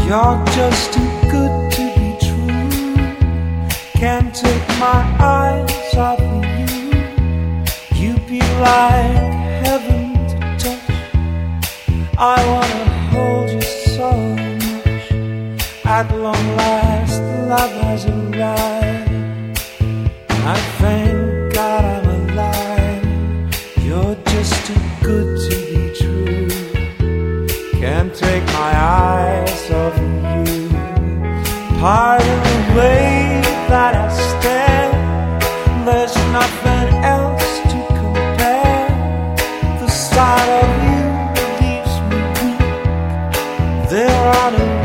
You're just too good to be true. Can't take my eyes off of you. You'd be like heaven to touch. I wanna hold you so much. At long last, love has arrived. I thank God I'm alive. You're just too good to be true. Can't take my eyes off of you. Part of the way that I stare, there's nothing else to compare. The sight of you leaves me weak. There are no